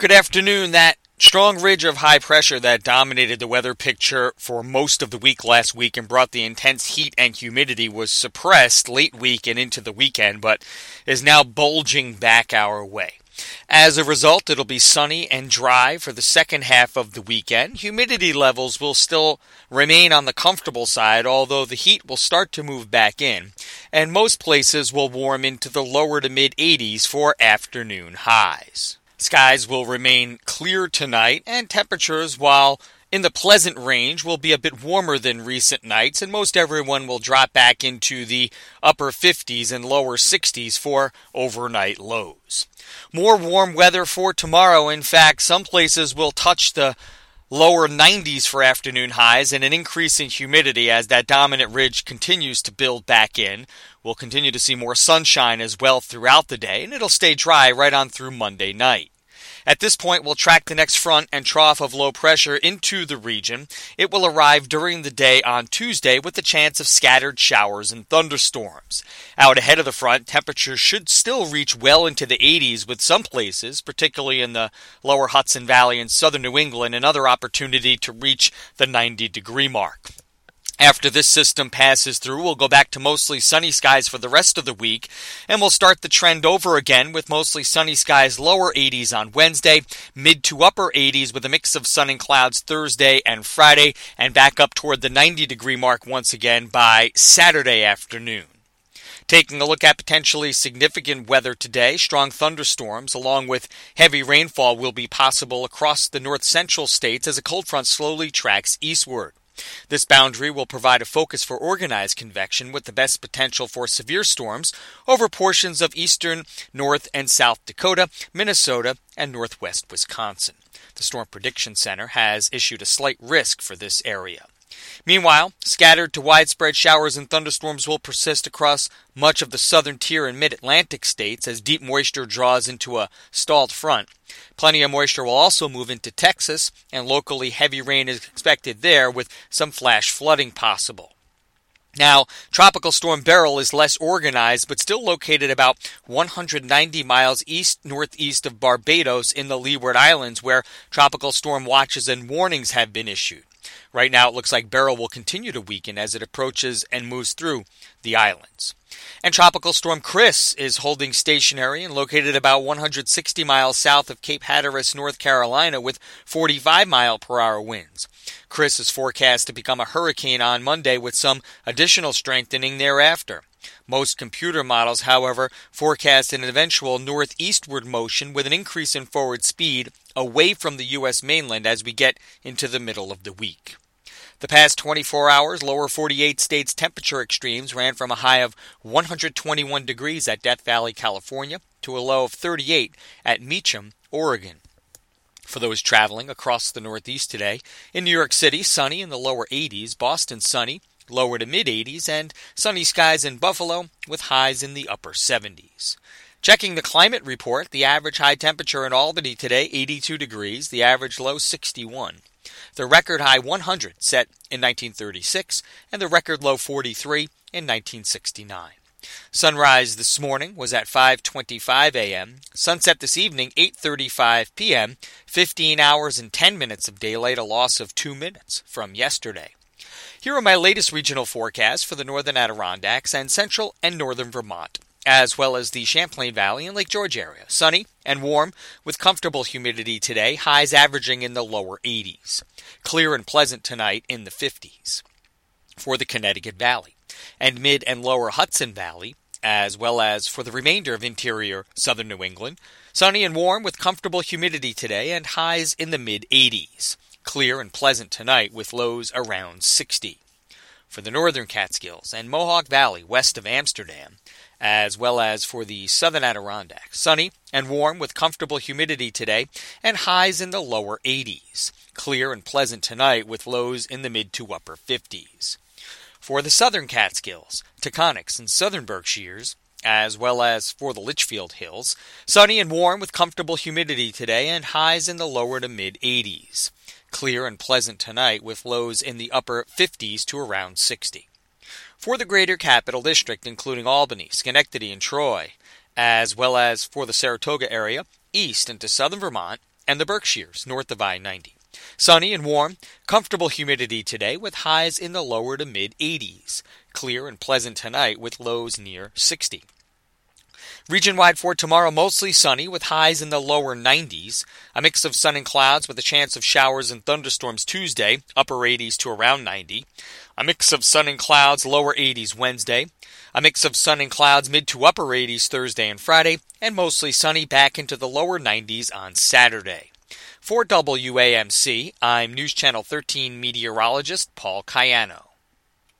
Good afternoon. That strong ridge of high pressure that dominated the weather picture for most of the week last week and brought the intense heat and humidity was suppressed late week and into the weekend, but is now bulging back our way. As a result, it'll be sunny and dry for the second half of the weekend. Humidity levels will still remain on the comfortable side, although the heat will start to move back in, and most places will warm into the lower to mid-80s for afternoon highs. Skies will remain clear tonight, and temperatures, while in the pleasant range, will be a bit warmer than recent nights, and most everyone will drop back into the upper 50s and lower 60s for overnight lows. More warm weather for tomorrow. In fact, some places will touch the lower 90s for afternoon highs and an increase in humidity as that dominant ridge continues to build back in. We'll continue to see more sunshine as well throughout the day, and it'll stay dry right on through Monday night. At this point, we'll track the next front and trough of low pressure into the region. It will arrive during the day on Tuesday with the chance of scattered showers and thunderstorms. Out ahead of the front, temperatures should still reach well into the 80s with some places, particularly in the lower Hudson Valley and southern New England, another opportunity to reach the 90-degree mark. After this system passes through, we'll go back to mostly sunny skies for the rest of the week, and we'll start the trend over again with mostly sunny skies, lower 80s on Wednesday, mid to upper 80s with a mix of sun and clouds Thursday and Friday, and back up toward the 90-degree mark once again by Saturday afternoon. Taking a look at potentially significant weather today, strong thunderstorms along with heavy rainfall will be possible across the north-central states as a cold front slowly tracks eastward. This boundary will provide a focus for organized convection with the best potential for severe storms over portions of eastern, North and South Dakota, Minnesota, and northwest Wisconsin. The Storm Prediction Center has issued a slight risk for this area. Meanwhile, scattered to widespread showers and thunderstorms will persist across much of the southern tier and mid-Atlantic states as deep moisture draws into a stalled front. Plenty of moisture will also move into Texas, and locally heavy rain is expected there with some flash flooding possible. Now, Tropical Storm Beryl is less organized but still located about 190 miles east-northeast of Barbados in the Leeward Islands where tropical storm watches and warnings have been issued. Right now, it looks like Beryl will continue to weaken as it approaches and moves through the islands. And Tropical Storm Chris is holding stationary and located about 160 miles south of Cape Hatteras, North Carolina, with 45-mile-per-hour winds. Chris is forecast to become a hurricane on Monday with some additional strengthening thereafter. Most computer models, however, forecast an eventual northeastward motion with an increase in forward speed away from the U.S. mainland as we get into the middle of the week. The past 24 hours, lower 48 states' temperature extremes ran from a high of 121 degrees at Death Valley, California, to a low of 38 at Meacham, Oregon. For those traveling across the Northeast today, in New York City, sunny in the lower 80s, Boston sunny, lower to mid-80s, and sunny skies in Buffalo with highs in the upper 70s. Checking the climate report, the average high temperature in Albany today, 82 degrees, the average low 61. The record high 100 set in 1936, and the record low 43 in 1969. Sunrise this morning was at 5:25 a.m. Sunset this evening, 8:35 p.m., 15 hours and 10 minutes of daylight, a loss of 2 minutes from yesterday. Here are my latest regional forecasts for the northern Adirondacks and central and northern Vermont, as well as the Champlain Valley and Lake George area. Sunny and warm with comfortable humidity today, highs averaging in the lower 80s. Clear and pleasant tonight in the 50s. For the Connecticut Valley and mid and lower Hudson Valley, as well as for the remainder of interior southern New England, sunny and warm with comfortable humidity today and highs in the mid-80s. Clear and pleasant tonight with lows around 60. For the northern Catskills and Mohawk Valley west of Amsterdam, as well as for the southern Adirondacks, sunny and warm with comfortable humidity today and highs in the lower 80s. Clear and pleasant tonight with lows in the mid to upper 50s. For the southern Catskills, Taconics, and southern Berkshires, as well as for the Litchfield Hills, sunny and warm with comfortable humidity today and highs in the lower to mid-80s. Clear and pleasant tonight with lows in the upper 50s to around 60. For the greater capital district, including Albany, Schenectady, and Troy, as well as for the Saratoga area, east into southern Vermont, and the Berkshires, north of I-90. Sunny and warm, comfortable humidity today with highs in the lower to mid-80s. Clear and pleasant tonight with lows near 60. Region-wide for tomorrow, mostly sunny with highs in the lower 90s. A mix of sun and clouds with a chance of showers and thunderstorms Tuesday, upper 80s to around 90. A mix of sun and clouds, lower 80s Wednesday. A mix of sun and clouds, mid to upper 80s Thursday and Friday. And mostly sunny back into the lower 90s on Saturday. For WAMC, I'm News Channel 13 meteorologist Paul Cayano.